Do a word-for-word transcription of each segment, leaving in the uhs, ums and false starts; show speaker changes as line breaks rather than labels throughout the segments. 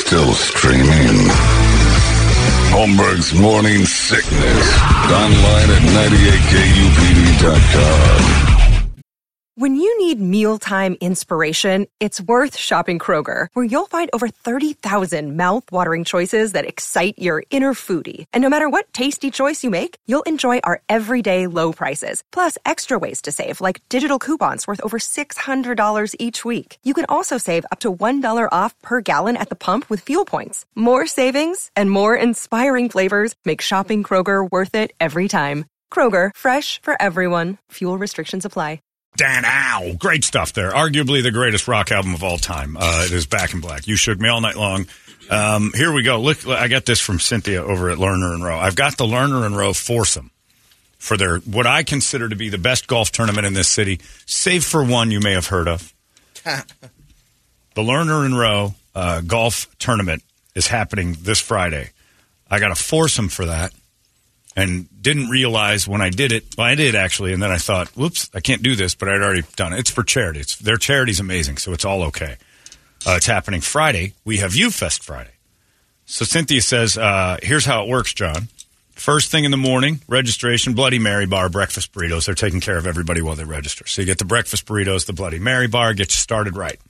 still streaming. Holmberg's Morning Sickness. Online at ninety-eight K U P D dot com.
When you need mealtime inspiration, it's worth shopping Kroger, where you'll find over thirty thousand mouth-watering choices that excite your inner foodie. And no matter what tasty choice you make, you'll enjoy our everyday low prices, plus extra ways to save, like digital coupons worth over six hundred dollars each week. You can also save up to one dollar off per gallon at the pump with fuel points. More savings and more inspiring flavors make shopping Kroger worth it every time. Kroger, fresh for everyone. Fuel restrictions apply.
Dan Ow. Great stuff there. Arguably the greatest rock album of all time. Uh, it is Back in Black. You Shook Me All Night Long. Um, here we go. Look, I got this from Cynthia over at Lerner and Rowe. I've got the Lerner and Rowe foursome for their what I consider to be the best golf tournament in this city, save for one you may have heard of. The Lerner and Rowe uh, golf tournament is happening this Friday. I got a foursome for that. And didn't realize when I did it, well, I did actually, and then I thought, whoops, I can't do this, but I'd already done it. It's for charity. It's, their charity's amazing, so it's all okay. Uh, it's happening Friday. We have U-Fest Friday. So Cynthia says, uh, here's how it works, John. First thing in the morning, registration, Bloody Mary bar, breakfast burritos. They're taking care of everybody while they register. So you get the breakfast burritos, the Bloody Mary bar, get you started right.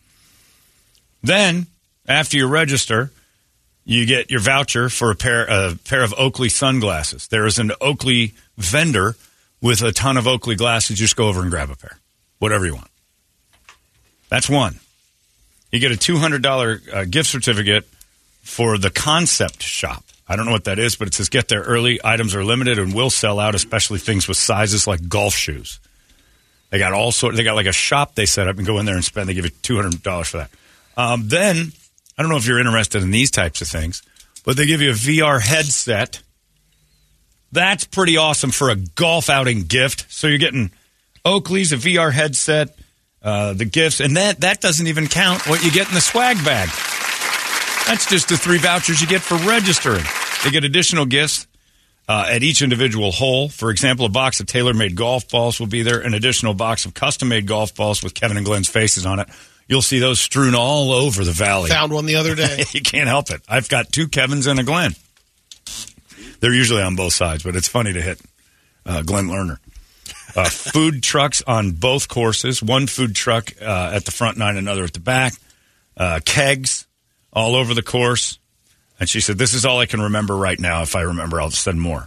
Then, after you register, you get your voucher for a pair, a pair of Oakley sunglasses. There is an Oakley vendor with a ton of Oakley glasses. You just go over and grab a pair, whatever you want. That's one. You get a two hundred dollars uh, gift certificate for the Concept Shop. I don't know what that is, but it says get there early. Items are limited and will sell out, especially things with sizes like golf shoes. They got all sort. They got like a shop they set up and go in there and spend. They give you two hundred dollars for that. Um, then. I don't know if you're interested in these types of things, but they give you a V R headset. That's pretty awesome for a golf outing gift. So you're getting Oakley's, a V R headset, uh, the gifts, and that, that doesn't even count what you get in the swag bag. That's just the three vouchers you get for registering. They get additional gifts uh, at each individual hole. For example, a box of tailor-made golf balls will be there, an additional box of custom-made golf balls with Kevin and Glenn's faces on it. You'll see those strewn all over the valley.
Found one the other day.
You can't help it. I've got two Kevins and a Glenn. They're usually on both sides, but it's funny to hit uh, Glenn Lerner. Uh, food trucks on both courses. One food truck uh, at the front nine, another at the back. Uh, kegs all over the course. And she said, this is all I can remember right now. If I remember, I'll send more.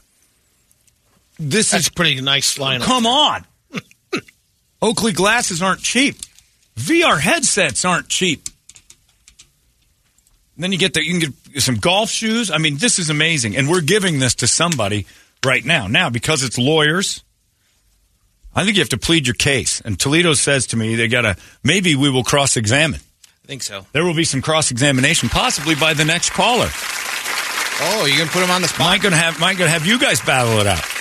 This
That's
is
pretty nice lineup.
Come on. Oakley glasses aren't cheap. V R headsets aren't cheap. And then you get the, you can get some golf shoes. I mean, this is amazing. And we're giving this to somebody right now. Now, because it's lawyers, I think you have to plead your case. And Toledo says to me, they got to, maybe we will cross-examine.
I think so.
There will be some cross-examination, possibly by the next caller.
Oh, you're going to put him on the spot?
Mike going to have, Mike going to have you guys battle it out.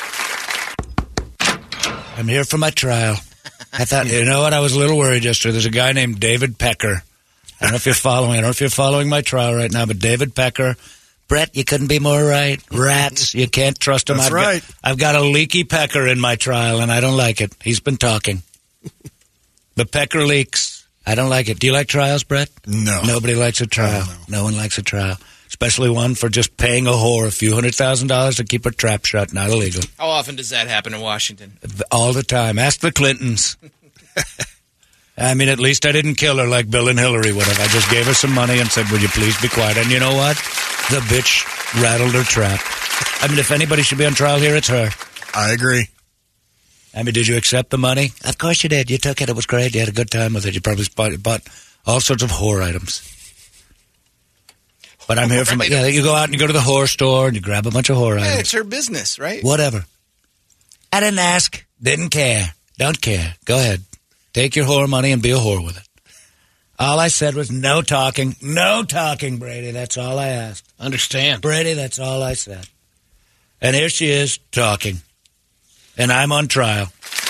I'm here for my trial. I thought, you know what? I was a little worried yesterday. There's a guy named David Pecker. I don't know if you're following. I don't know if you're following my trial right now, but David Pecker. Brett, you couldn't be more right. Rats, you can't trust him.
That's
I've
right.
Got, I've got a leaky Pecker in my trial, and I don't like it. He's been talking. The Pecker leaks. I don't like it. Do you like trials, Brett?
No.
Nobody likes a trial. No. no one likes a trial. Especially one for just paying a whore a few hundred thousand dollars to keep her trap shut. Not illegal.
How often does that happen in Washington?
All the time. Ask the Clintons. I mean, at least I didn't kill her like Bill and Hillary would have. I just gave her some money and said, would you please be quiet? And you know what? The bitch rattled her trap. I mean, if anybody should be on trial here, it's her.
I agree.
I mean, did you accept the money? Of course you did. You took it. It was great. You had a good time with it. You probably bought, bought all sorts of whore items. But I'm here for my... Yeah, you go out and you go to the whore store and you grab a bunch of whore
Yeah,
items.
it's her business, right?
Whatever. I didn't ask. Didn't care. Don't care. Go ahead. Take your whore money and be a whore with it. All I said was no talking. No talking, Brady. That's all I asked.
Understand.
Brady, that's all I said. And here she is talking. And I'm on trial.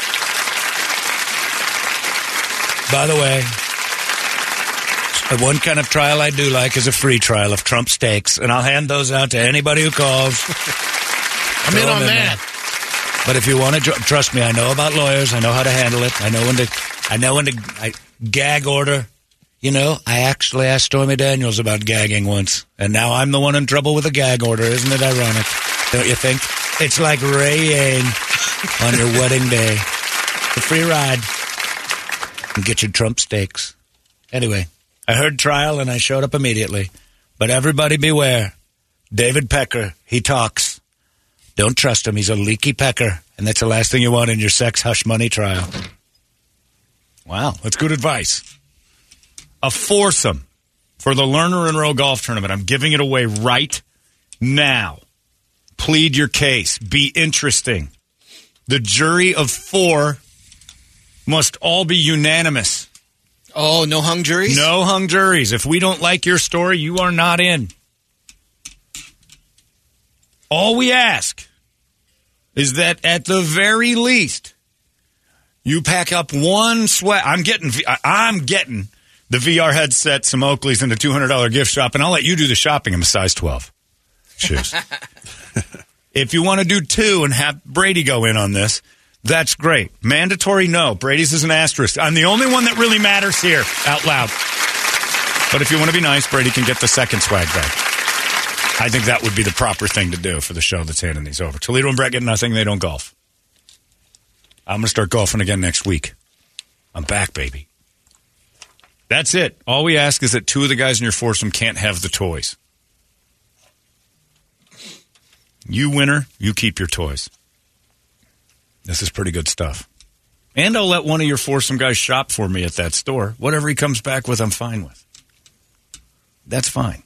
By the way, one kind of trial I do like is a free trial of Trump steaks. And I'll hand those out to anybody who calls.
I'm in on
in
that.
There. But if you want to, trust me, I know about lawyers. I know how to handle it. I know when to, I know when to I, gag order. You know, I actually asked Stormy Daniels about gagging once, and now I'm the one in trouble with a gag order. Isn't it ironic? Don't you think? It's like rain on your wedding day. The free ride. And get your Trump steaks. Anyway, I heard trial and I showed up immediately. But everybody beware. David Pecker, he talks. Don't trust him. He's a leaky pecker. And that's the last thing you want in your sex hush money trial. Wow, that's good advice. A foursome for the Lerner and Rowe Golf Tournament. I'm giving it away right now. Plead your case. Be interesting. The jury of four must all be unanimous.
Oh, no hung juries?
No hung juries. If we don't like your story, you are not in. All we ask is that at the very least, you pack up one sweat. I'm getting, I'm getting the V R headset, some Oakleys, and a two hundred dollars gift shop, and I'll let you do the shopping. I'm a size twelve. Shoes. If you want to do two and have Brady go in on this, that's great. Mandatory, no. Brady's is an asterisk. I'm the only one that really matters here, out loud. But if you want to be nice, Brady can get the second swag bag. I think that would be the proper thing to do for the show that's handing these over. Toledo and Brett get nothing. They don't golf. I'm going to start golfing again next week. I'm back, baby. That's it. All we ask is that two of the guys in your foursome can't have the toys. You winner, you keep your toys. This is pretty good stuff. And I'll let one of your foursome guys shop for me at that store. Whatever he comes back with, I'm fine with. That's fine.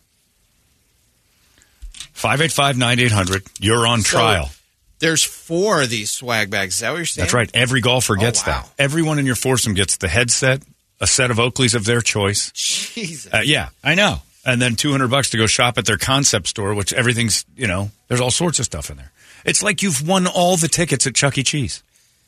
five eight five, nine eight hundred. You're on
So,
trial.
There's four of these swag bags. Is that what you're saying?
That's right. Every golfer gets
oh, wow.
that. Everyone in your foursome gets the headset, a set of Oakleys of their choice.
Jesus.
Uh, yeah, I know. And then two hundred bucks to go shop at their concept store, which everything's, you know, there's all sorts of stuff in there. It's like you've won all the tickets at Chuck E. Cheese.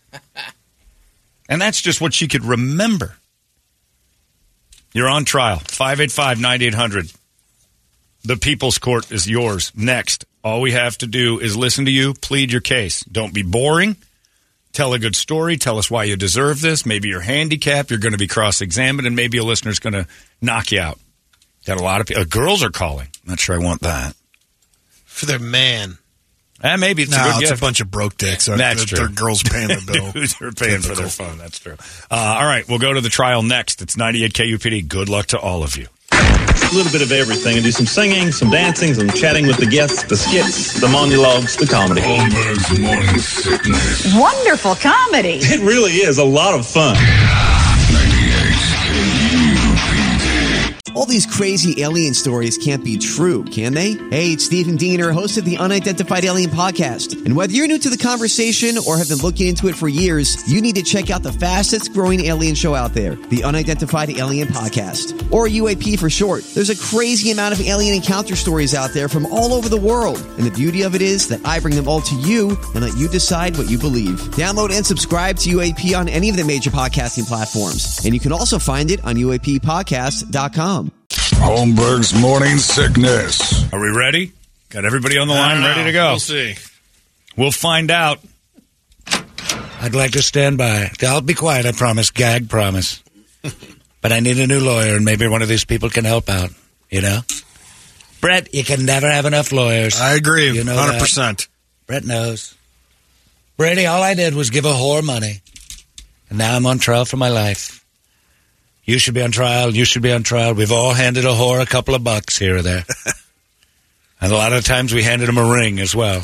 And that's just what she could remember. You're on trial. five eight five, nine eight hundred. The People's Court is yours. Next, all we have to do is listen to you, plead your case. Don't be boring. Tell a good story. Tell us why you deserve this. Maybe you're handicapped. You're going to be cross-examined, and maybe a listener's going to knock you out. Got a lot of people. Uh, girls are calling. Not sure I want that.
For their man.
Eh, maybe it's
no,
a good
it's
gift.
a bunch of broke dicks.
That's
their,
true.
Their girls paying the bill.
Dudes are paying for their phone. That's true. Uh, all right, we'll go to the trial next. It's ninety-eight K U P D. Good luck to all of you.
A little bit of everything. I do some singing, some dancing, some chatting with the guests, the skits, the monologues, the comedy.
Holmberg's Morning Sickness.
Wonderful comedy.
It really is a lot of fun.
ninety-eight K U P D.
All these crazy alien stories can't be true, can they? Hey, it's Stephen Diener, host of the Unidentified Alien Podcast. And whether you're new to the conversation or have been looking into it for years, you need to check out the fastest growing alien show out there, the Unidentified Alien Podcast, or U A P for short. There's a crazy amount of alien encounter stories out there from all over the world. And the beauty of it is that I bring them all to you and let you decide what you believe. Download and subscribe to U A P on any of the major podcasting platforms. And you can also find it on U A P podcast dot com.
Holmberg's Morning Sickness.
Are we ready? Got everybody on the line ready to go?
We'll see.
We'll find out.
I'd like to stand by. I'll be quiet, I promise. Gag promise. But I need a new lawyer, and maybe one of these people can help out, you know? Brett, you can never have enough lawyers.
I agree.
You know
one hundred percent.
that. Brett knows. Brady, all I did was give a whore money. And now I'm on trial for my life. You should be on trial. You should be on trial. We've all handed a whore a couple of bucks here or there. And a lot of times we handed him a ring as well.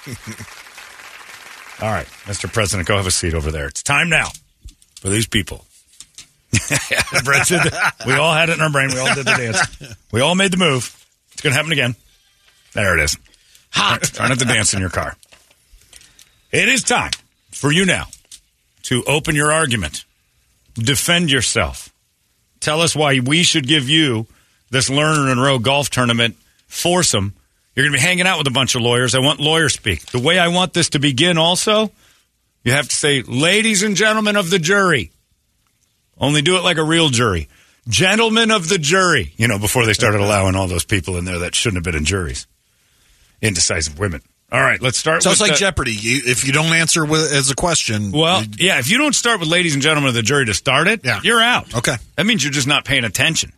All right, Mister President, go have a seat over there. It's time now for these people. Brett did the, we all had it in our brain. We all did the dance. We all made the move. It's going to happen again. There it is. Hot. Try not to dance in your car. It is time for you now to open your argument. Defend yourself. Tell us why we should give you this Lerner and Rowe golf tournament foursome. You're going to be hanging out with a bunch of lawyers. I want lawyer speak. The way I want this to begin also, you have to say, ladies and gentlemen of the jury. Only do it like a real jury. Gentlemen of the jury. You know, before they started allowing all those people in there that shouldn't have been in juries. Indecisive women. All right, let's start
Sounds
with
like
the,
Jeopardy. You, if you don't answer with, as a question,
Well,
you-
yeah, if you don't start with ladies and gentlemen of the jury to start it,
Yeah.
you're out.
Okay.
That means you're just not paying attention.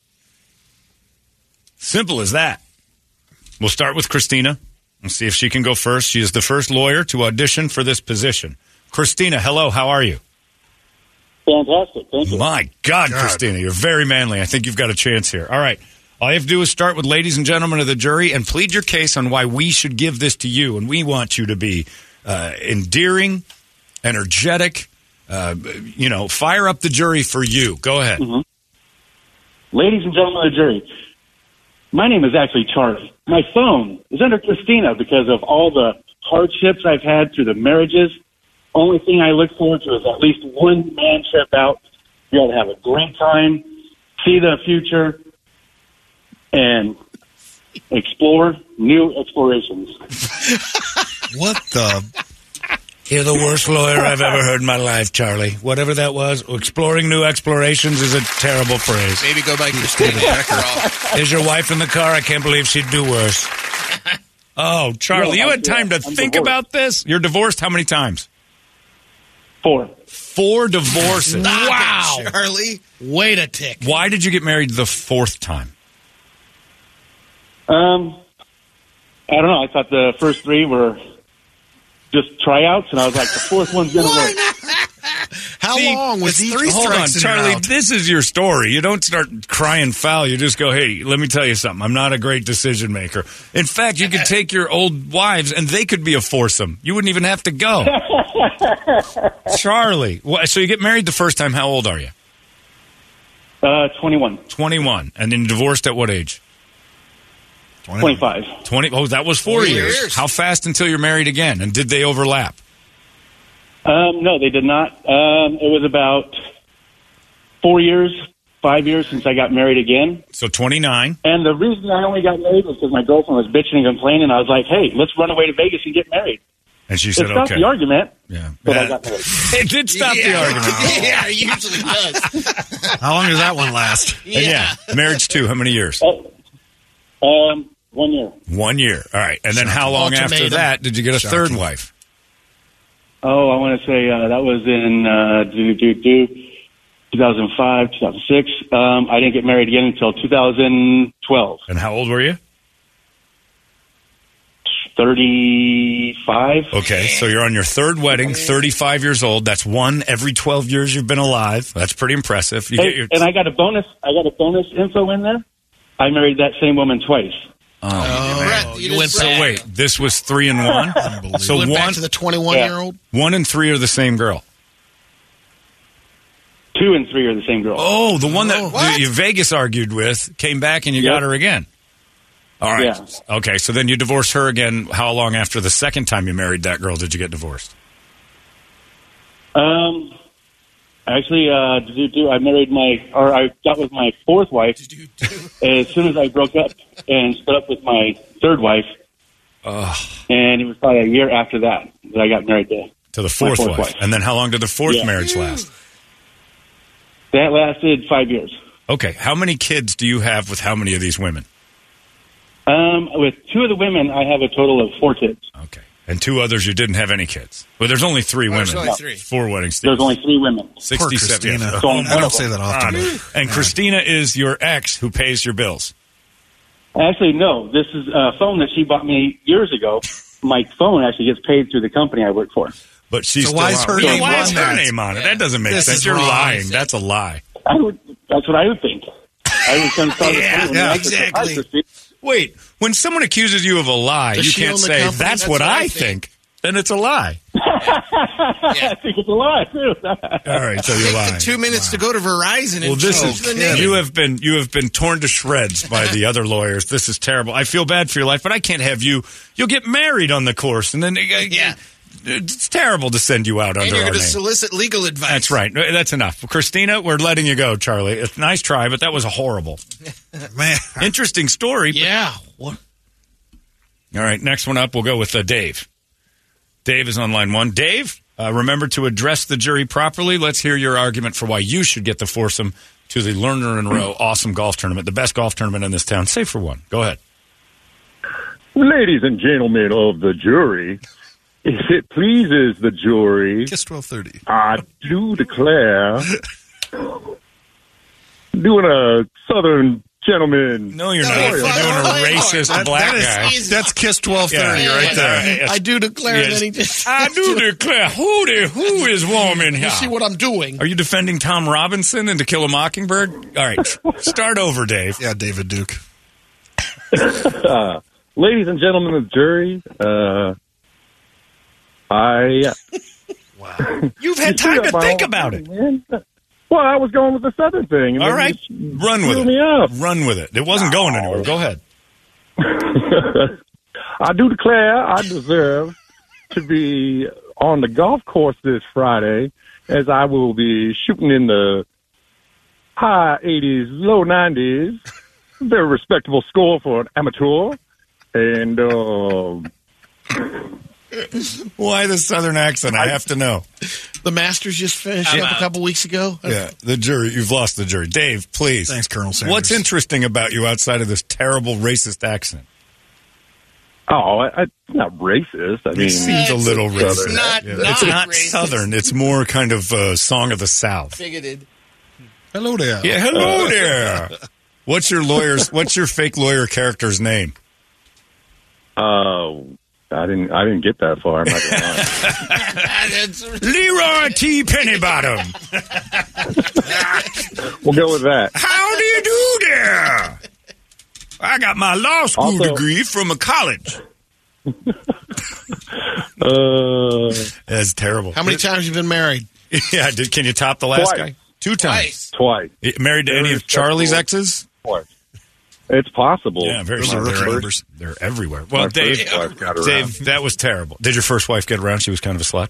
Simple as that. We'll start with Christina and see if she can go first. She is the first lawyer to audition for this position. Christina, hello, how are you?
Fantastic. Thank you.
My God,
God.
Christina, you're very manly. I think you've got a chance here. All right. All you have to do is start with ladies and gentlemen of the jury and plead your case on why we should give this to you. And we want you to be uh, endearing, energetic, uh, you know, fire up the jury for you. Go ahead.
Mm-hmm. Ladies and gentlemen of the jury, my name is actually Charlie. My phone is under Christina because of all the hardships I've had through the marriages. Only thing I look forward to is at least one man trip out, be able to have a great time, see the future, and explore new explorations.
what the?
You're the worst lawyer I've ever heard in my life, Charlie. Whatever that was, exploring new explorations is a terrible phrase.
Maybe go by Christina Becker.
Is your wife in the car? I can't believe she'd do worse.
Oh, Charlie,
No,
you
I'm-
had time to
I'm
think
divorced.
about this? You're divorced how many times?
Four.
Four divorces.
Wow. Charlie.
Way to tick.
Why did you get married the fourth time?
Um, I don't know. I thought the first three were just tryouts, and I was like, the fourth one's going to work.
How
See,
long was
it's
each
three Hold on,
strikes and you're
Charlie.
out?
This is your story. You don't start crying foul. You just go, hey, let me tell you something. I'm not a great decision maker. In fact, you could take your old wives, and they could be a foursome. You wouldn't even have to go. Charlie. Wh- So you get married the first time. How old are you?
Uh, twenty-one.
twenty-one. And then divorced at what age?
twenty-five.
twenty. Oh, that was four
Four
years.
years.
How fast until you're married again? And did they overlap?
Um, no, they did not. Um, it was about four years, five years since I got married again.
So twenty-nine.
And the reason I only got married was because my girlfriend was bitching and complaining. I was like, hey, let's run away to Vegas and get married.
And she
It
said,
stopped
okay.
the argument,
Yeah.
but I
Yeah.
got married.
It did stop the argument.
Yeah, it usually does.
How long does that one last?
And yeah. Marriage two. How many years?
Oh, um, one year.
One year. All right. And then how long after
Ultimatum.
that did you get a
Shocking.
third wife?
Oh, I want to say uh, that was in uh, do, do, do, two thousand five, two thousand six. Um, I didn't get married again until two thousand twelve.
And how old were you?
thirty-five.
Okay. So you're on your third wedding, thirty-five years old. That's one every twelve years you've been alive. That's pretty impressive. You
Hey,
get your,
and I got a bonus. I got a bonus info in there. I married that same woman twice.
Brett,
you
just
went
so
bragged.
wait, this was three and one? So
Went
one,
back to the twenty-one-year-old?
one and three are the same girl.
Two and three are the same girl.
Oh, the one that
Oh, what?
the, you Vegas argued with came back and you
Yep.
got her again. All right.
Yeah.
Okay, so then you divorced her again. How long after the second time you married that girl did you get divorced?
Um, actually, uh, do, do, I married my, or I got with my fourth wife as soon as I broke up and split up with my third wife. And it was probably a year after that that I got married to.
To the fourth,
fourth
wife.
wife.
And then how long did the fourth
Yeah.
marriage last?
That lasted five years.
Okay, how many kids do you have with how many of these women?
Um, with two of the women, I have a total of four kids.
Okay. And two others you didn't have any kids. Well, there's only three women.
there's only three.
Four weddings.
There's only three women.
Poor
sixty-seven.
Christina.
yeah.
So
I don't say that often.
God. And Christina is your ex who pays your bills.
Actually, no. This is a phone that she bought me years ago. My phone actually gets paid through the company I work for.
But she's
So
still
why is
on-
her
Yeah,
name
why
on
is her
that?
name on it? That doesn't make
This
sense.
is
You're
wrong.
lying. That's a lie.
I would. That's what I would think. I was going to start
Yeah,
with
yeah,
exactly.
Wait, when someone accuses you of a lie,
Does
you
she
can't
own the
say,
company?
that's,
That's
what,
what
I
I
think. Then it's a lie.
I think it's a lie too.
All right, so you're
Take
lying.
the two minutes to go to Verizon and
Well, this
change
is
the name.
you have been you have been torn to shreds by the other lawyers. This is terrible. I feel bad for your life, but I can't have you. You'll get married on the course, and then
Yeah.
it's terrible to send you out
And
under
you're
our
going to
name.
solicit legal advice.
That's right. That's enough. Christina, we're letting you go, Charlie. It's a nice try, but that was a horrible.
Man.
Interesting story.
Yeah. What?
All right, next one up, we'll go with uh, Dave. Dave is on line one. Dave, uh, remember to address the jury properly. Let's hear your argument for why you should get the foursome to the Lerner and Rowe awesome golf tournament, the best golf tournament in this town, save for one. Go ahead.
Ladies and gentlemen of the jury, if it pleases the jury,
Kiss twelve thirty.
I do declare, doing a Southern gentleman.
No, you're
No,
not.
you're
You're
fine.
doing a
That-
racist
That-
black
that is-
guy.
He's-
That's Kiss twelve thirty
Yeah,
right there.
Yes.
I do declare
Yes.
that he just.
I do declare, who, the, who is warm in here?
You see what I'm doing?
Are you defending Tom Robinson in To Kill a Mockingbird? All right, start over, Dave.
Yeah, David Duke.
Uh, ladies and gentlemen of the jury, uh, I.
You've had time to think about it.
Man. Well, I was going with the Southern thing. And
All
then
right,
you just
run with
threw
it.
me up.
Run with it. It wasn't going anywhere. Go ahead.
I do declare I deserve to be on the golf course this Friday, as I will be shooting in the high eighties, low nineties. Very respectable score for an amateur. And uh,
Why the Southern accent? I have to know.
The Masters just finished
I'm
up
out.
a couple weeks ago.
Yeah, the jury. You've lost the jury. Dave, please.
Thanks, Colonel Sanders.
What's interesting about you outside of this terrible racist accent?
oh, I, I, it's not racist. I mean,
It seems a little
Southern.
racist.
It's not,
Yeah.
not
It's not
racist.
Southern. It's more kind of uh, Song of the South.
Bigoted.
Hello there.
Yeah, hello there. What's your lawyer's? What's your fake lawyer character's name?
Uh, I didn't. I didn't get that far. I'm not gonna lie.
That's-
Leroy T. Pennybottom.
We'll go with that.
How do you do there? I got my law school
Also-
degree from a college.
Uh,
That's terrible.
How many times have you been married?
Yeah, did, can you top the last
Twice.
guy? Two times.
twice.
Married to any of Charlie's exes?
Twice. It's possible.
Yeah, very
Those
sure.
are rookie
They're,
numbers.
they're everywhere.
My
Well, Dave,
first wife got around.
Dave, that was terrible. Did your first wife get around? She was kind of a slut.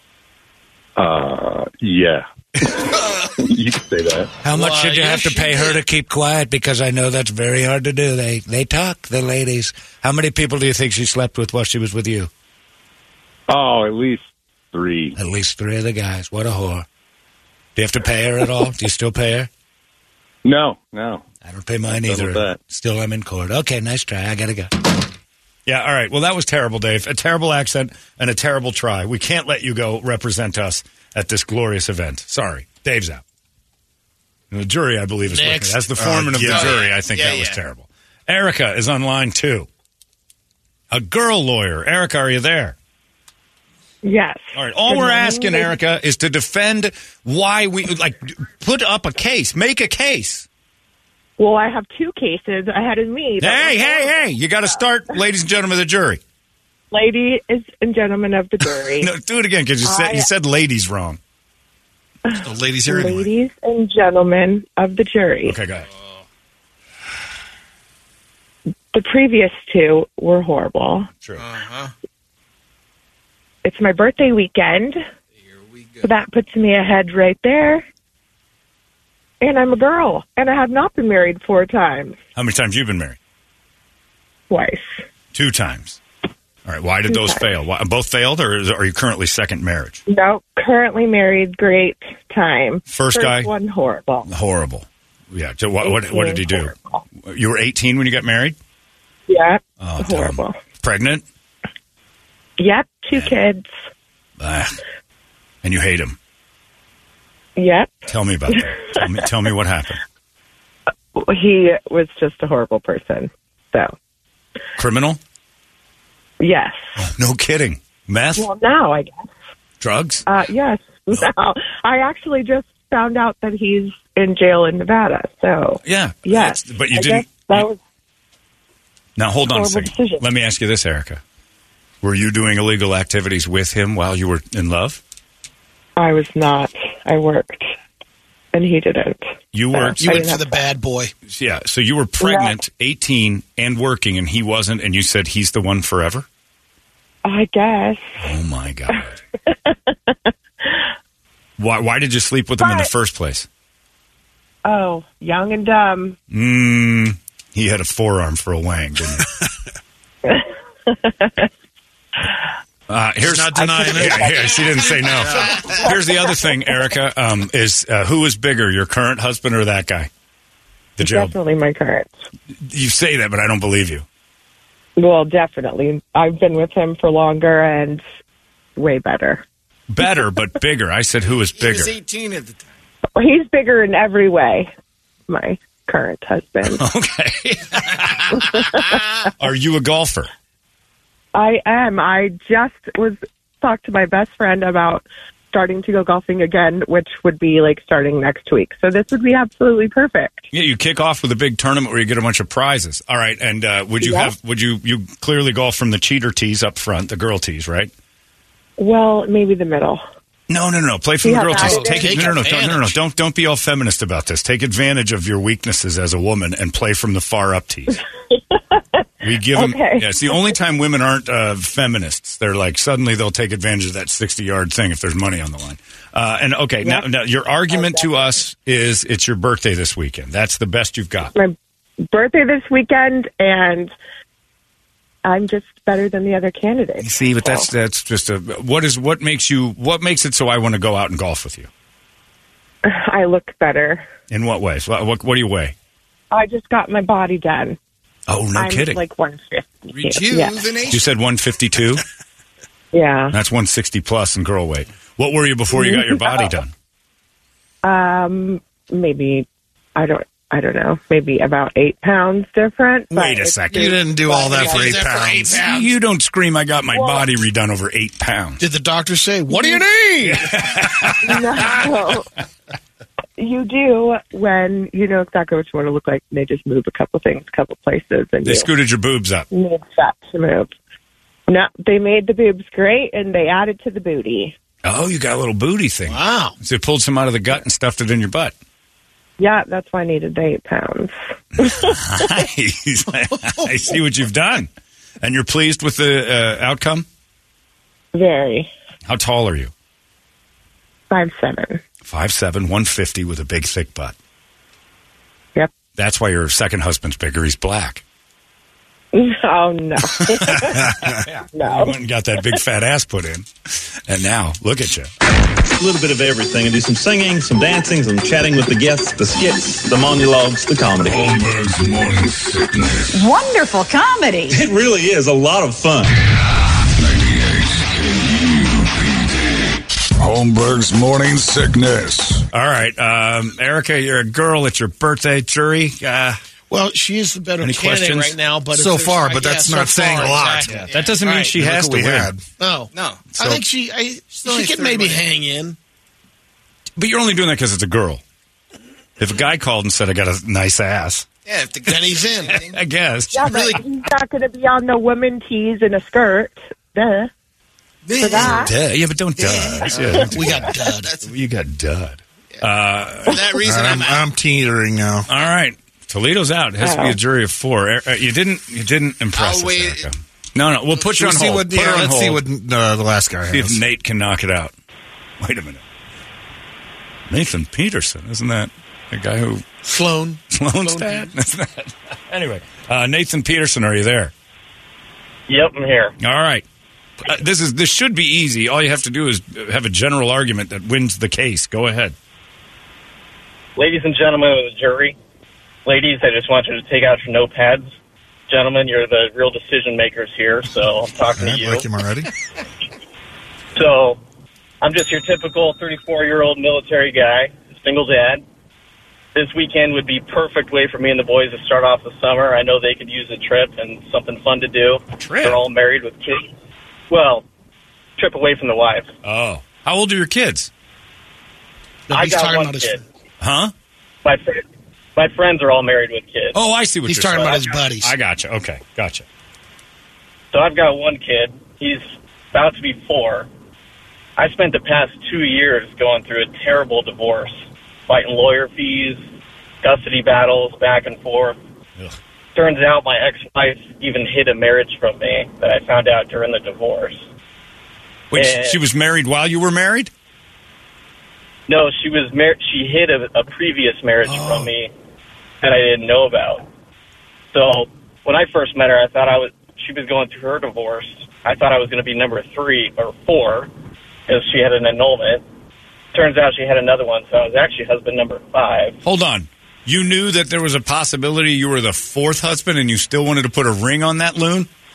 Uh, yeah. You can say that.
How much
Why,
did you
yes,
have to
she
pay her
did.
to keep quiet? Because I know that's very hard to do. They they talk, the ladies. How many people do you think she slept with while she was with you?
Oh, at least three.
At least three of the guys. What a whore. Do you have to pay her at all? Do you still pay her?
No, no.
I don't pay mine
Done with
either.
that.
Still, I'm in court. Okay, nice try. I gotta go.
Yeah, all right. Well, that was terrible, Dave. A terrible accent and a terrible try. We can't let you go represent us at this glorious event. Sorry. Dave's out. And the jury, I believe, is
Next.
looking. As the foreman of the
yeah.
jury, I think
Yeah,
that was
yeah.
terrible. Erica is on line two. A girl lawyer. Erica, are you there?
Yes.
All right. All
Good
we're
morning.
asking, Erica, is to defend why we, like, put up a case. Make a case.
Well, I have two cases ahead of me. but
Hey,
we're
hey,
both-
hey. You got to start, ladies and gentlemen of the jury.
Ladies and gentlemen of the jury.
No, do it again because you said,
I-
you said ladies wrong.
The ladies here anyway.
Ladies and gentlemen of the jury.
Okay, go ahead.
The previous two were horrible.
True.
Uh-huh.
It's my birthday weekend,
Here we go.
so that puts me ahead right there. And I'm a girl, and I have not been married four times.
How many times you been married?
Twice.
Two times. All right. Why did those fail? Why, both failed, or is, are you currently second marriage?
No, currently married, great time.
First guy?
one horrible.
Horrible. Yeah. So what, what, what did he do?
Horrible.
You were eighteen when you got married?
Yep,
Oh,
horrible.
dumb. Pregnant?
Yep, two kids.
Ah. And you hate him.
Yep.
Tell me about that. Tell me, tell me what happened.
He was just a horrible person. So,
Criminal?
yes.
No kidding. Meth?
Well, now I guess.
Drugs?
Uh, yes. Now I actually just found out that he's in jail in Nevada. So,
Yeah.
yes.
That's- But you
I
didn't.
guess that was
Now, hold on a
horrible
second.
decision.
Let me ask you this, Erica. Were you doing illegal activities with him while you were in love?
I was not. I worked, and he didn't.
You
So,
worked.
You
I
went
didn't
for the
have-
bad boy.
Yeah. So you were pregnant, eighteen, and working, and he wasn't, and you said he's the one forever?
I guess.
Oh, my God. why, why did you sleep with him in the
But-
first place?
Oh, young and dumb.
Mm, he had a forearm for a wang, didn't he? Uh, here's
not denying it.
Yeah, yeah, she didn't say no. Here's the other thing, Erica. Um, is uh, who is bigger, your current husband or that guy? The jail.
Definitely my current.
You say that, but I don't believe you.
Well, definitely. I've been with him for longer and way better.
Better, but bigger. I said, who is
He
bigger?
was eighteen at the time.
He's bigger in every way, my current husband.
Okay. Are you a golfer?
I am. I just was talked to my best friend about starting to go golfing again, which would be like starting next week. So this would be absolutely perfect.
Yeah, you kick off with a big tournament where you get a bunch of prizes. All right, and uh, would you
Yeah.
have? Would you? You clearly golf from the cheater tees up front, the girl tees, right?
Well, maybe the middle.
No, no, no. Play from
We
the
have
girl tees.
added
Take
it.
it. No, no, no,
Take
don't, no, no, no.
advantage.
Don't, don't be all feminist about this. Take advantage of your weaknesses as a woman and play from the far up tees. We give them.
Okay.
Yeah, it's the only time women aren't uh, feminists. They're like suddenly they'll take advantage of that sixty-yard thing if there's money on the line. Uh, and okay, now, now your argument to us is it's your birthday this weekend. That's the best you've got.
My birthday this weekend, and I'm just better than the other candidates.
See, but that's that's just a what is what makes you what makes it so I want to go out and golf with you?
I look better.
In what ways? What what, what do you weigh?
I just got my body done.
Oh, no
I'm
kidding!
like one fifty. Yeah.
Rejuvenation.
You said one fifty-two.
Yeah.
That's one sixty plus in girl weight. What were you before you got your body done?
Um, maybe I don't. I don't know. Maybe about eight pounds different. but
Wait a
it's-
second.
You didn't do all that for eight
That for eight
pounds.
pounds.
You don't scream, I got my
Well-
body redone over eight pounds.
Did the doctor say, what do you need?
No. You do when you know exactly what you want to look like. And they just move a couple things, a couple places, and
They
you
scooted your boobs up.
need fat to move. No, they made the boobs great, and they added to the booty.
Oh, you got a little booty thing.
Wow.
So you pulled some out of the gut and stuffed it in your butt.
Yeah, that's why I needed the eight pounds.
Nice. I see what you've done. And you're pleased with the uh, outcome?
Very.
How tall are you?
Five seven.
five seven, one fifty with a big, thick butt.
Yep.
That's why your second husband's bigger. He's black.
Oh, no.
You
No.
went and got that big fat ass put in. And now, look at you.
A little bit of everything. I do some singing, some dancing, some chatting with the guests, the skits, the monologues, the comedy.
Holmberg's Morning Sickness.
Wonderful comedy.
It really is a lot of fun.
ninety-eight K U P D. Holmberg's Morning Sickness.
All right. Um, Erica, you're a girl. It's your birthday. Jury, uh,
Well, she is the better
Any
candidate
questions?
right now. But if
So
there's-
far,
I
but
guess
that's
so
not saying
far,
a lot.
exactly.
yeah, that doesn't mean
Right.
she
Look
has
what
to
we
win.
had.
No.
No.
I think she I,
only
she could
third
maybe
grade.
hang in.
But you're only doing that because it's a girl. If a guy called and said, I got a nice ass,
Yeah, if the
Then he's in.
I guess.
Yeah, but he's not going to be on the woman tees and a skirt. Duh. For that.
Duh. Yeah, but don't dud. Yeah.
We got dud.
You got dud. Uh,
For that reason,
I'm,
I'm out.
I'm teetering now.
all right. Toledo's out. It has to be a jury of four. Er- uh, You didn't. You didn't impress
I'll
us,
wait.
Erica. No, no. We'll put you on
Let's see
hold.
what,
Put her
yeah,
on
let's
hold.
see what uh, the last guy
See
has.
if Nate can knock it out. Wait a minute. Nathan Peterson, isn't that the guy who
Sloan.
Sloan's dad? Isn't that- anyway, uh, Nathan Peterson, are you there?
Yep, I'm here.
All right. Uh, this is this should be easy. All you have to do is have a general argument that wins the case. Go ahead.
Ladies and gentlemen of the jury, ladies, I just want you to take out your notepads. Gentlemen, you're the real decision makers here, so I'm talking
I
to you.
like him already.
So, I'm just your typical thirty-four-year-old military guy, single dad. This weekend would be perfect way for me and the boys to start off the summer. I know they could use a trip and something fun to do.
Trip?
They're all married with kids. Well, trip away from the wife.
Oh. How old are your kids?
No,
I
he's
got
talking
one
about his.
kid.
Huh?
My, fr- my friends are all married with kids.
Oh, I see what
He's
you're
talking
saying.
about his buddies.
I gotcha. Okay, gotcha.
So I've got one kid. He's about to be four. I spent the past two years going through a terrible divorce, fighting lawyer fees, custody battles, back and forth.
Ugh.
Turns out my ex-wife even hid a marriage from me that I found out during the divorce.
Wait,
And-
she was married while you were married?
No, she was mar- she hid a, a previous marriage
Oh.
from me that I didn't know about. So when I first met her, I thought I was she was going through her divorce. I thought I was going to be number three or four because she had an annulment. Turns out she had another one, so I was actually husband number five.
Hold on. You knew that there was a possibility you were the fourth husband and you still wanted to put a ring on that loon?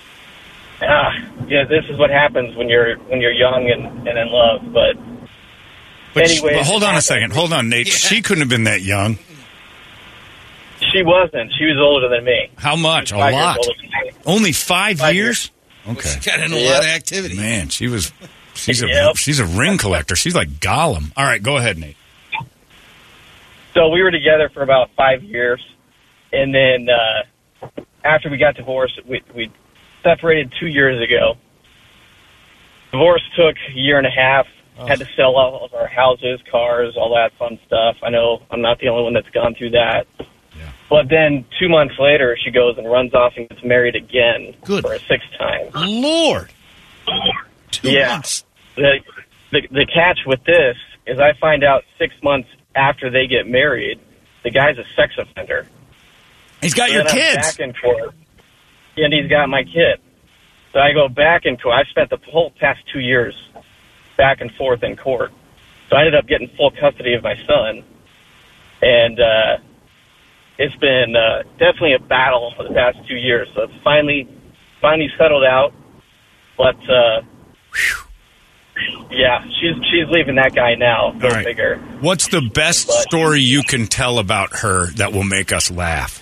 ah, yeah, this is what happens when you're when you're young and, and in love. But,
But,
anyway,
but hold on a second. Hold on, Nate. She couldn't have been that young.
she wasn't. She was older than me.
How much? A
Five years
lot.
older than me.
Only five,
Five
years? Okay.
Got in a
Yep.
lot of activity.
Man, she was. She's a
Yep.
she's a ring collector. She's like Gollum. All right, go ahead, Nate.
So we were together for about five years, and then uh, after we got divorced, we, we separated two years ago. Divorce took a year and a half.
Oh.
Had to sell all of our houses, cars, all that fun stuff. I know I'm not the only one that's gone through that.
Yeah.
But then two months later, she goes and runs off and gets married again
Good.
for a sixth time.
Lord. Two
Yeah.
months.
The, the the catch with this is I find out six months after they get married, the guy's a sex offender.
He's got
So
your
then I'm
kids.
back in court, and he's got my kid. So I go back in court. I spent the whole past two years back and forth in court. So I ended up getting full custody of my son, and uh, it's been uh, definitely a battle for the past two years. So it's finally finally settled out, but. Uh, Yeah, she's she's leaving that guy now. Go
All right.
figure.
What's the best
But-
story you can tell about her that will make us laugh?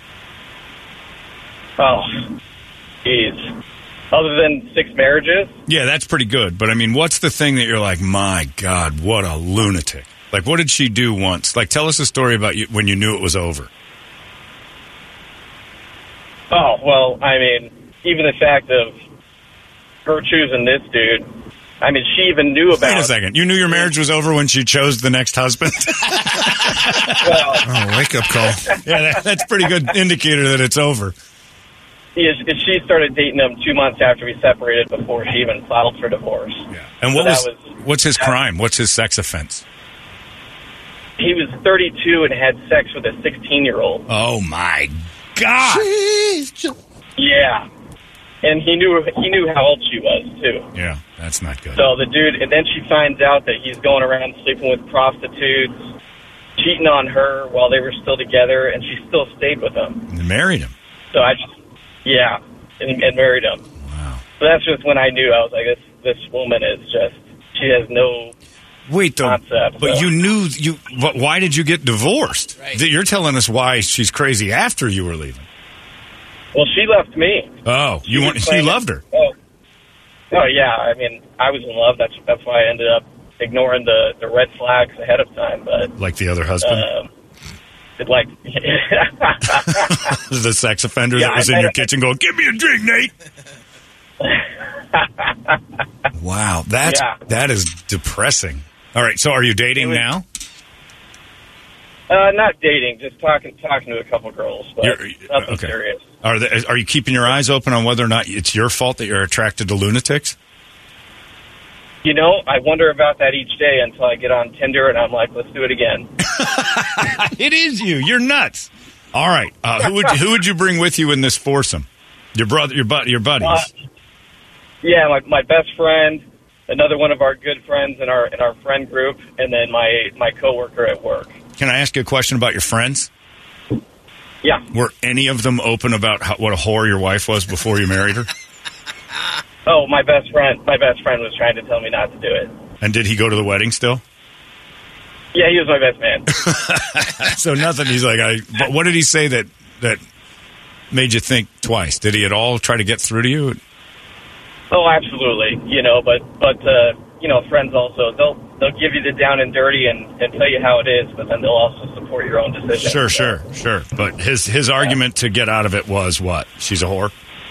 Oh, jeez. Other than six marriages,
Yeah, that's pretty good. But I mean, what's the thing that you're like, my God, what a lunatic? Like, what did she do once? Like, tell us a story about you when you knew it was over.
oh well. I mean, even the fact of her choosing this dude. I mean, she even knew about.
Wait a second. You knew your marriage was over when she chose the next husband?
Well,
Oh, wake up call.
Yeah, that, that's a pretty good indicator that it's over.
is, is she started dating him two months after we separated, before she even filed for divorce.
Yeah. And what
So
was,
that was-
what's his crime? What's his sex offense?
He was thirty-two and had sex with a sixteen-year-old.
Oh my God!
Yeah, and he knew he knew how old she was too.
Yeah, that's not good.
So the dude, and then she finds out that he's going around sleeping with prostitutes, cheating on her while they were still together, and she still stayed with him.
You married him.
So I just, yeah, and, and married him.
Wow.
So that's just when I knew. I was like, this this woman is just, she has no
Wait, though,
concept.
but
so.
you knew you. Wh- why did you get divorced?
Right.
Th- You're telling us why she's crazy after you were leaving.
Well, she left me.
Oh, you
was
want? You
playing-
loved her.
Oh, oh yeah. I mean, I was in love. That's that's why I ended up ignoring the, the red flags ahead of time. But
Like the other husband,
um, it like
the sex offender
Yeah,
that was
I-
in your
I-
kitchen going, "Give me a drink, Nate." Wow, that's
Yeah.
that is depressing. All right, so are you dating
It was-
now?
uh, not dating, just talking talking to a couple girls, but
You're-
nothing
okay.
serious.
Are the, are you keeping your eyes open on whether or not it's your fault that you're attracted to lunatics?
You know, I wonder about that each day until I get on Tinder and I'm like, let's do it again.
It is you. You're nuts. All right, uh, who would you, who would you bring with you in this foursome? Your brother, your bud, your buddies.
Uh, yeah, my my best friend, another one of our good friends in our in our friend group, and then my my coworker at work.
Can I ask you a question about your friends?
Yeah.
Were any of them open about how, what a whore your wife was before you married her?
Oh, my best friend. My best friend was trying to tell me not to do it.
And did he go to the wedding still?
Yeah, he was my best man.
So nothing. He's like, I. But what did he say that that made you think twice? Did he at all try to get through to you?
Oh, absolutely. You know, but but uh, you know, friends also they'll they'll give you the down and dirty and, and tell you how it is, but then they'll also support your own decision.
Sure, sure, sure. But his his argument to get out of it was what? She's a whore.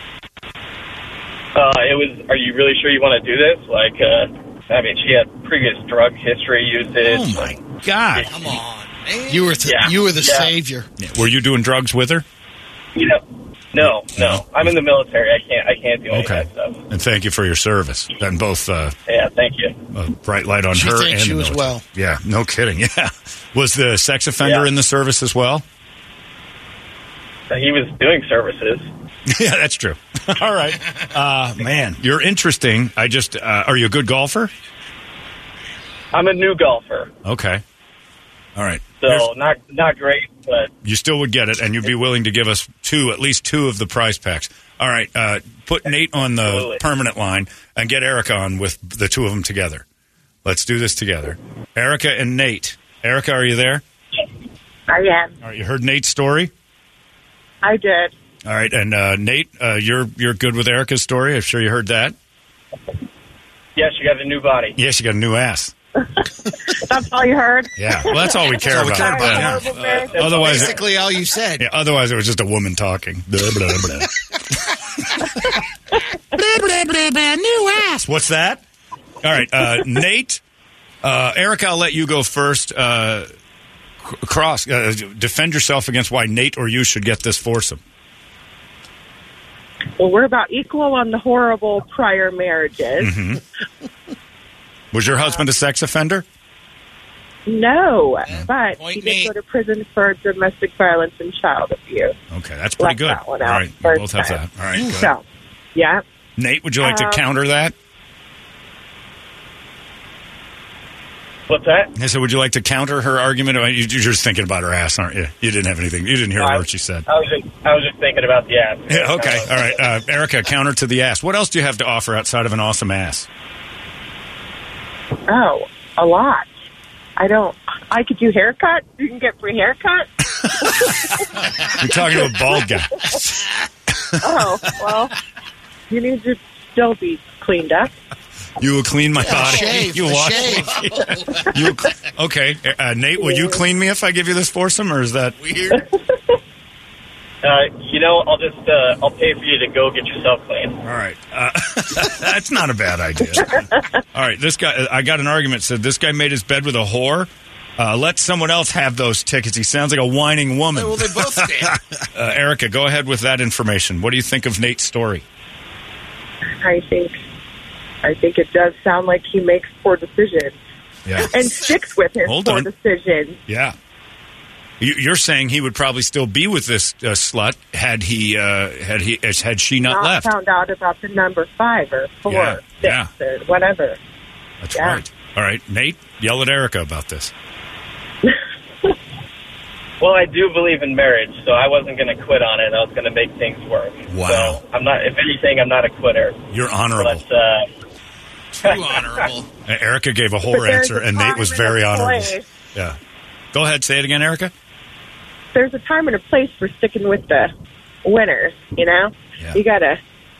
Uh, it was. Are you really sure you want to do this? Like, uh, I mean, she had previous drug history usage.
Oh my God!
Come on, man. You were th-
Yeah.
you were the
Yeah.
savior.
Were you doing drugs with her?
You know, no, no. I'm in the military. I can't. I can't do any
Okay.
of that stuff.
And thank you for your service. And both uh,
Yeah, thank you.
a bright light on
She
her
thanks
and
you
the
as
military.
well.
Yeah, no kidding. Yeah, was the sex offender
Yeah.
in the service as well?
So he was doing services.
Yeah, that's true. All right, uh, man, you're interesting. I just uh, are you a good golfer?
I'm a new golfer,
Okay. All right.
so
Here's-
not not great, but
you still would get it, and you'd be willing to give us two, at least two of the prize packs. All right, uh, put Nate on the Absolutely. permanent line and get Erica on with the two of them together. Let's do this together. Erica and Nate. Erica, are you there?
I am.
All right, you heard Nate's story?
I did.
All right, and uh, Nate, uh, you're you're good with Erica's story? I'm sure you heard that.
Yes, you got a new body.
Yes, you got a new ass.
That's all you heard?
Yeah, well, that's all we care
That's
about.
all we care about,
Yeah.
yeah.
Uh, otherwise,
Basically, all you said.
Yeah, otherwise, it was just a woman talking. Blah, blah, blah. blah, blah, blah, blah, new ass. What's that? All right, uh, Nate, uh, Erica, I'll let you go first. Uh, cross, uh, defend yourself against why Nate or you should get this foursome.
Well, we're about equal on the horrible prior marriages.
Mm-hmm. Was your husband a sex offender?
No, but
Point
he did
me.
go to prison for domestic violence and child abuse.
Okay, that's pretty
Left
good.
that one
All
out
right, you
first
both have
time.
that. All right, good.
So, yeah.
Nate, would you like
Um,
to counter that?
What's that?
I said, would you like to counter her argument? You- You're just thinking about her ass, aren't you? You didn't have anything. You didn't hear
I-
what she said.
I was just, I was just thinking about the ass.
Yeah, okay, all right. Uh, Erica, counter to the ass. What else do you have to offer outside of an awesome ass?
Oh, a lot. I don't. I could do haircut. You can get free haircut.
You're talking to a bald guy.
Oh, well, you need to still be cleaned up.
You will clean my
Yeah,
body.
shave,
you
a
wash
shave.
me. You okay? Uh, Nate, will you clean me if I give you this foursome, or is that
weird?
Uh, you know, I'll just uh, I'll pay for you to go get yourself clean.
All right, uh, that's not a bad idea. All right, this guy. I got an argument. Said this guy made his bed with a whore. Uh, let someone else have those tickets. He sounds like a whining woman.
Well, they both stand.
uh, Erica, go ahead with that information. What do you think of Nate's story?
I think. I think it does sound like he makes poor decisions
Yeah.
and sticks with his
Hold
poor
on.
decisions.
Yeah. You- You're saying he would probably still be with this uh, slut had he uh, had he had she not,
Not
left.
found out about the number five or four,
Yeah,
six,
yeah.
or whatever.
That's
Yeah.
right. All right, Nate, yell at Erica about this.
Well, I do believe in marriage, so I wasn't going to quit on it. I was going to make things work.
Wow.
So I'm not. If anything, I'm not a quitter.
You're honorable.
But uh,
Too honorable.
Uh, Erica gave a
But
whore
there's
answer,
a
and Nate
time
was
and
very
a
honorable.
place.
Yeah. Go ahead, say it again, Erica.
There's a time and a place for sticking with the winners, you know?
Yeah.
You got to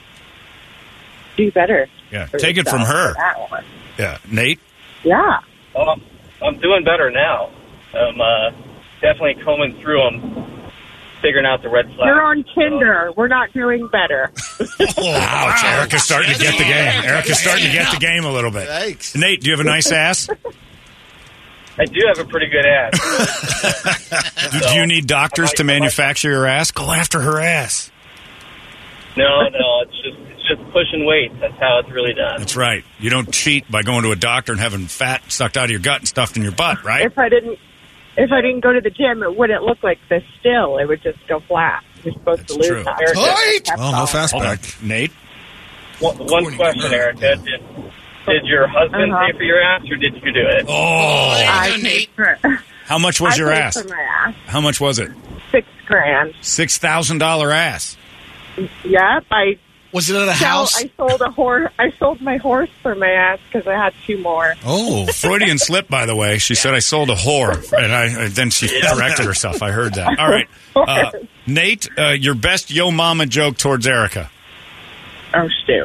do better.
Yeah,
for
take it from
yourself
her.
for that one.
Yeah, Nate.
Yeah.
well, I'm, I'm doing better now. I'm uh, definitely combing through them, figuring out the red flags.
You're on Tinder. We're not doing better.
Ouch, Erica's starting to get the game. Erica's starting to get the game a little bit.
Yikes.
Nate, do you have a nice ass?
I do have a pretty good ass.
do, do you need doctors to manufacture your ass? Go after her ass.
No, no, it's just it's just pushing weights. That's how it's really done.
That's right. You don't cheat by going to a doctor and having fat sucked out of your gut and stuffed in your butt, right?
If I didn't if I didn't go to the gym, it wouldn't look like this still. It would just go flat. You're supposed
That's
to lose
true.
that.
Tight!
Oh, no fast
Hold on.
back.
Nate?
One, one question, Erica. Did, did your husband
Uh-huh.
pay for your ass, or did you do it?
Oh,
I
Go,
paid
Nate.
for,
how much was
I
your
paid
ass?
for my ass.
How much was it?
Six grand.
Six thousand dollar ass.
Yep. I
Was it at a
sell,
house?
I sold a horse. I sold my horse for my ass because I had two more.
Oh, Freudian slip, by the way. She said I sold a whore, and I and then she corrected herself. I heard that. All right, uh, Nate, uh, your best yo mama joke towards Erica.
Oh shoot.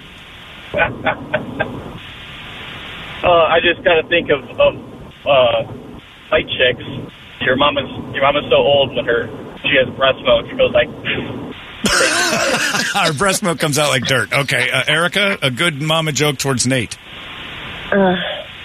Uh, I just got to think of, of uh, white chicks. Your mama's your mama's so old when her she has breast milk. It goes like.
Our breast milk comes out like dirt. Okay, uh, Erica, a good mama joke towards Nate.
Uh,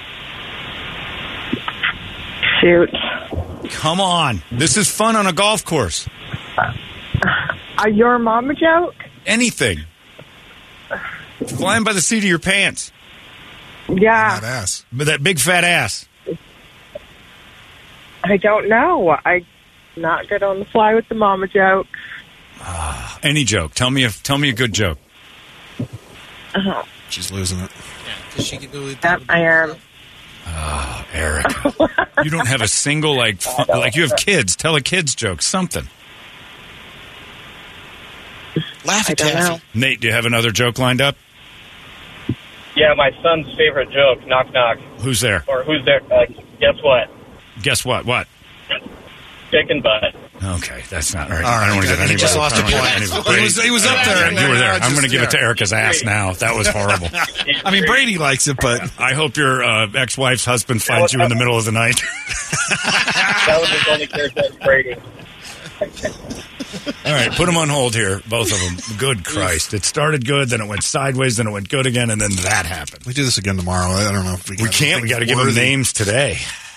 shoot.
Come on, this is fun on a golf course.
Uh, your mama joke?
Anything. Flying by the seat of your pants.
Yeah.
That ass.
With that big fat ass.
I don't know. I'm not good on the fly with the mama joke.
Any joke. Tell me a tell me a good joke.
Uh-huh.
She's losing it.
Because she can do it.
Yep, I am.
Oh, Erica. You don't have a single, like, fun, like you have kids. Tell a kid's joke. Something.
Laugh
I
at
don't know.
Taffy.
Nate, do you have another joke lined up?
Yeah, my son's favorite joke. Knock, knock.
Who's there?
Or who's there? Uh, guess what?
Guess what? What?
Chicken butt.
Okay, that's not right.
All right,
I don't want to get
he
any
just lost a point. He was, he was up there.
You were there.
Just,
I'm going to give
yeah.
it to Erica's ass now. That was horrible.
I mean, Brady likes it, but
I hope your uh, ex-wife's husband finds you in the middle of the night.
That was his only character, Brady.
All right, put them on hold here, both of them. Good Christ. It started good, then it went sideways, then it went good again, and then that happened.
we do this again tomorrow. I don't know if we
We can't. We got to give them names today.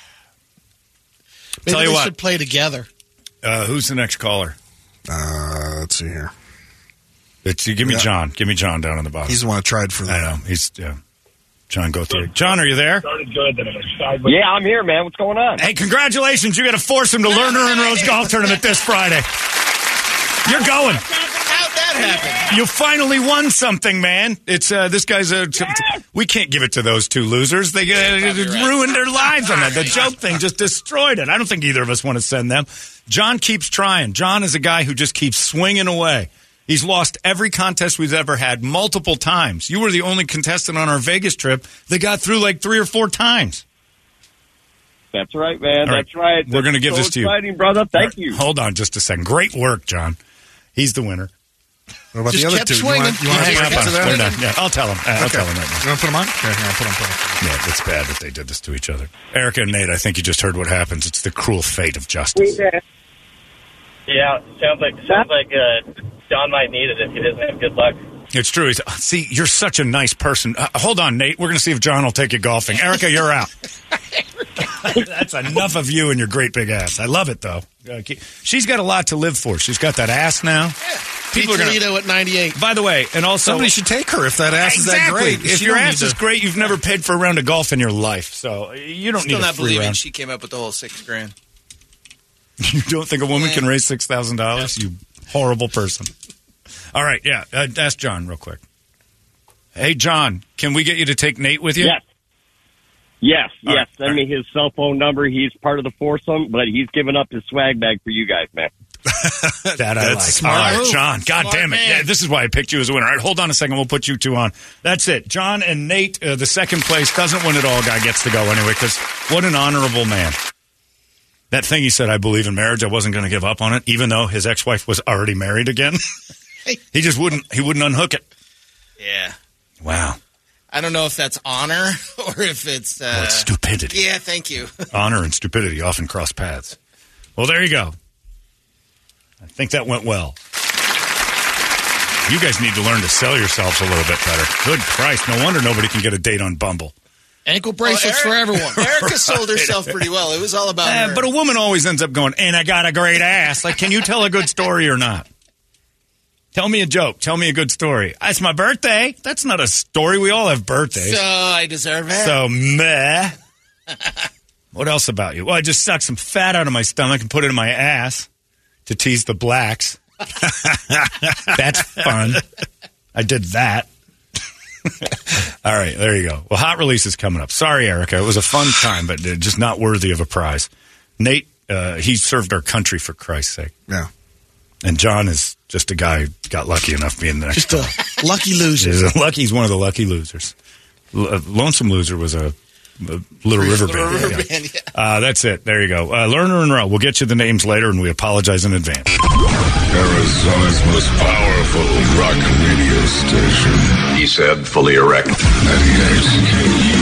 Maybe
Tell you
they
what.
should play together.
Uh, who's the next caller?
Uh, let's see here.
It's, you give me
Yeah.
John. Give me John down on the bottom.
He's the one that tried for
I
that.
know. He's, yeah. John, go through it. John, are you there?
Started good, then it went sideways.
Yeah, I'm here, man. What's going on?
Hey, congratulations. You got to force him to Lerner and Rose Golf Tournament this Friday. You're going.
How'd that happen?
You finally won something, man. It's uh, this guy's a. T- t- we can't give it to those two losers. They uh, ruined their lives on that. The joke thing just destroyed it. I don't think either of us want to send them. John keeps trying. John is a guy who just keeps swinging away. He's lost every contest we've ever had multiple times. You were the only contestant on our Vegas trip that got through like three or four times.
That's right, man.
All
That's right.
We're going to give
so
this to you.
Exciting, brother. Thank
All right,
you.
Hold on just a second. Great work, John. He's the winner.
What about
Just
the other
kept
two?
swinging.
You want, you want
Hang
to
up
get
on
to
us. We're
that?
done. Yeah, I'll tell him. Uh, I'll
Okay.
tell him right now.
You want to put them on? Okay, here, I'll put them. Put them.
Yeah, it's bad that they did this to each other. Erica and Nate, I think you just heard what happens. It's the cruel fate of justice.
Yeah, sounds like sounds like uh, John might need it if he doesn't have good luck.
It's true. He's, see, you're such a nice person. Uh, hold on, Nate. We're going to see if John will take you golfing. Erica, you're out. That's enough of you and your great big ass. I love it, though. Uh, keep- she's got a lot to live for. She's got that ass now. People are gonna-
Toledo at ninety-eight.
By the way, and also...
Somebody should take her if that ass is that
Exactly.
great.
If
She
your
don't
ass
need
is
to-
great, you've never paid for a round of golf in your life. So you don't
Still
need a
not
free
believing
round.
she came up with the whole six grand.
You don't think a woman
Yeah.
can raise six thousand dollars? You horrible person. All right, yeah. Uh, ask John real quick. Hey, John, can we get you to take Nate with you?
Yes. Yes,
All
yes.
right,
Send
all
me his cell phone number. He's part of the foursome, but he's given up his swag bag for you guys, man.
That I
That's
like.
smart
All right,
move.
John. God
Smart
damn it.
man.
Yeah, this is why I picked you as a winner. All right, hold on a second. We'll put you two on. That's it. John and Nate, uh, the second place doesn't win it all guy gets to go anyway because what an honorable man. That thing he said, I believe in marriage, I wasn't going to give up on it, even though his ex-wife was already married again. he just wouldn't, he wouldn't unhook it.
Yeah.
Wow.
I don't know if that's honor or if it's... Uh,
Well, it's stupidity.
Yeah, thank you.
Honor and stupidity often cross paths. Well, there you go. I think that went well. You guys need to learn to sell yourselves a little bit better. Good Christ. No wonder nobody can get a date on Bumble.
Ankle bracelets
Well,
for
Eric-
everyone. Erica sold herself pretty well. It was all about
Uh,
her.
but a woman always ends up going, and I got a great ass. Like, can you tell a good story or not? Tell me a joke. Tell me a good story. It's my birthday. That's not a story. We all have birthdays.
So I deserve it.
So, meh. What else about you? Well, I just sucked some fat out of my stomach and put it in my ass to tease the blacks. That's fun. I did that. All right, there you go. Well, hot release is coming up. Sorry, Erica. It was a fun time, but uh, just not worthy of a prize. Nate, uh, he served our country for Christ's sake.
Yeah.
And John is just a guy who got lucky enough being the next.
Just a lucky loser.
He's a lucky. He's one of the lucky losers. L- uh, Lonesome Loser was a, a Little River
Little
Band.
River
yeah.
Band, yeah.
Uh, that's it. There you go. Uh, Lerner and Rowe. We'll get you the names later, and we apologize in advance.
Arizona's most powerful rock radio station.
He said, fully erect.
ninety-eight K U